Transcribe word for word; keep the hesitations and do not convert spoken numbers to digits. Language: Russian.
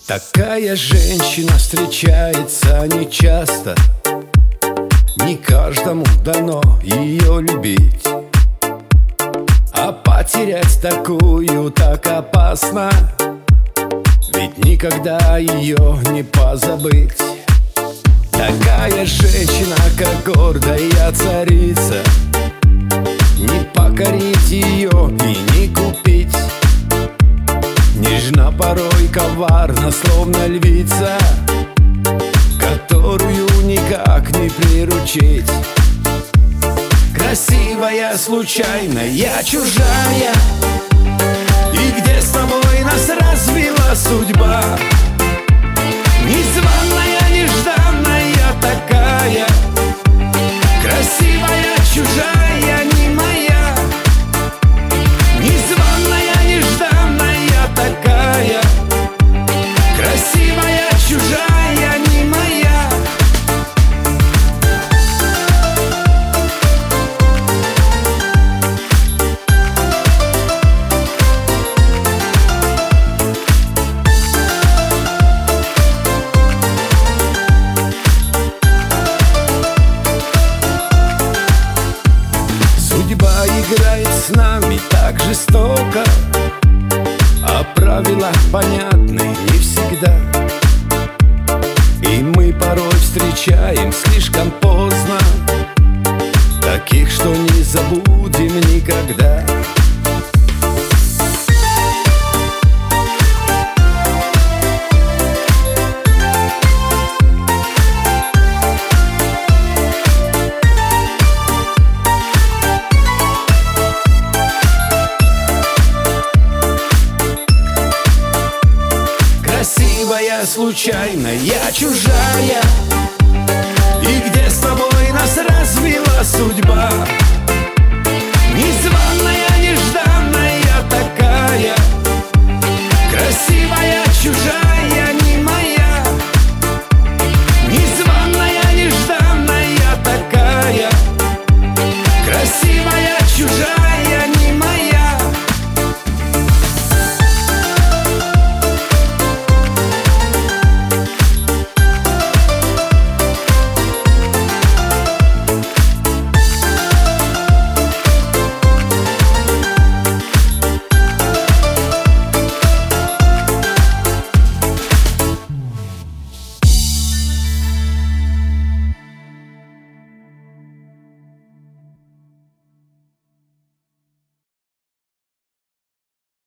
Такая женщина встречается нечасто, не каждому дано ее любить. А потерять такую так опасно, ведь никогда ее не позабыть. Такая женщина, как гордая царица, не покорить ее и не купить. Нежна, порой коварна, словно львица, которую никак не приручить. Красивая, случайная, чужая, и где с тобой нас развела судьба. Незваная, нежданная такая, красивая, чужая, не моя. Незваная, нежданная такая, красивая, чужая, не моя. Судьба играет с нами так жестоко, а правила понятны не всегда. И мы порой встречаем слишком поздно таких, что не забудем никогда. Красивая, случайная, чужая, и где с тобой нас развела судьба. Незваная, нежданная такая, красивая, чужая, не моя. Незваная, нежданная такая, красивая,